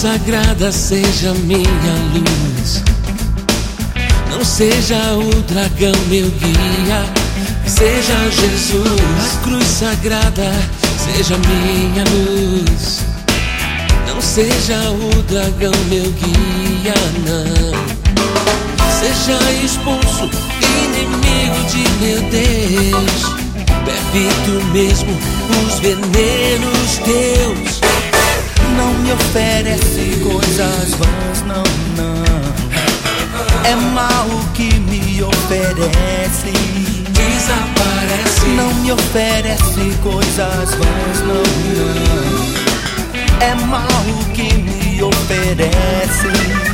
sagrada seja minha luz, não seja o dragão meu guia, seja Jesus. A cruz sagrada seja minha luz, não seja o dragão meu guia, não. Seja expulso, inimigo de meu Deus, bebe tu mesmo os venenos teus. Não me oferece coisas vãs, não, não. É mal o que me oferece. Desaparece. Não me oferece coisas vãs, não, não. É mal o que me oferece.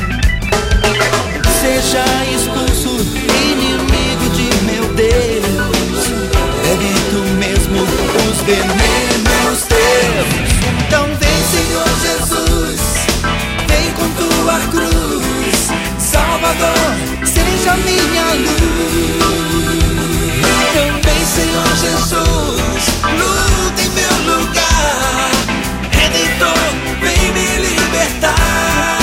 Seja expulso, inimigo de meu Deus, bebe tu mesmo os venenos teus. Então vem, Senhor Jesus, vem com tua cruz, Salvador, seja minha luz. Então vem, Senhor Jesus, luta em meu lugar, Redentor, vem me libertar.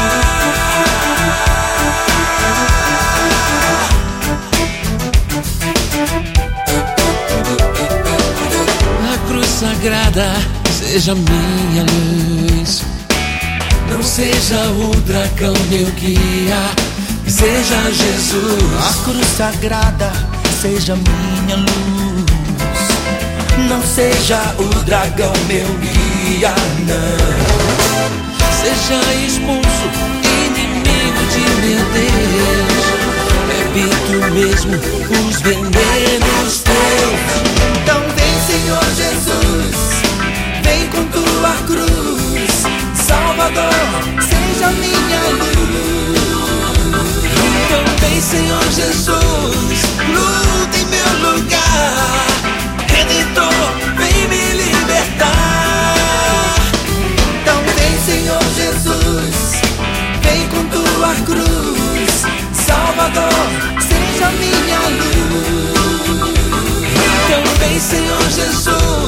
A cruz sagrada seja minha luz, não seja o dragão meu guia, seja Jesus. A cruz sagrada seja minha luz, não seja o dragão meu guia, não. Seja expulso, inimigo de meu Deus, bebe tu mesmo os venenos teus. Então vem, Senhor Jesus, vem com tua cruz, Salvador, seja minha luz. Então vem, Senhor Jesus, luta em meu lugar, Redentor, vem me libertar. Então vem, Senhor Jesus, vem com tua cruz, Salvador, seja minha luz. Então vem, Senhor Jesus,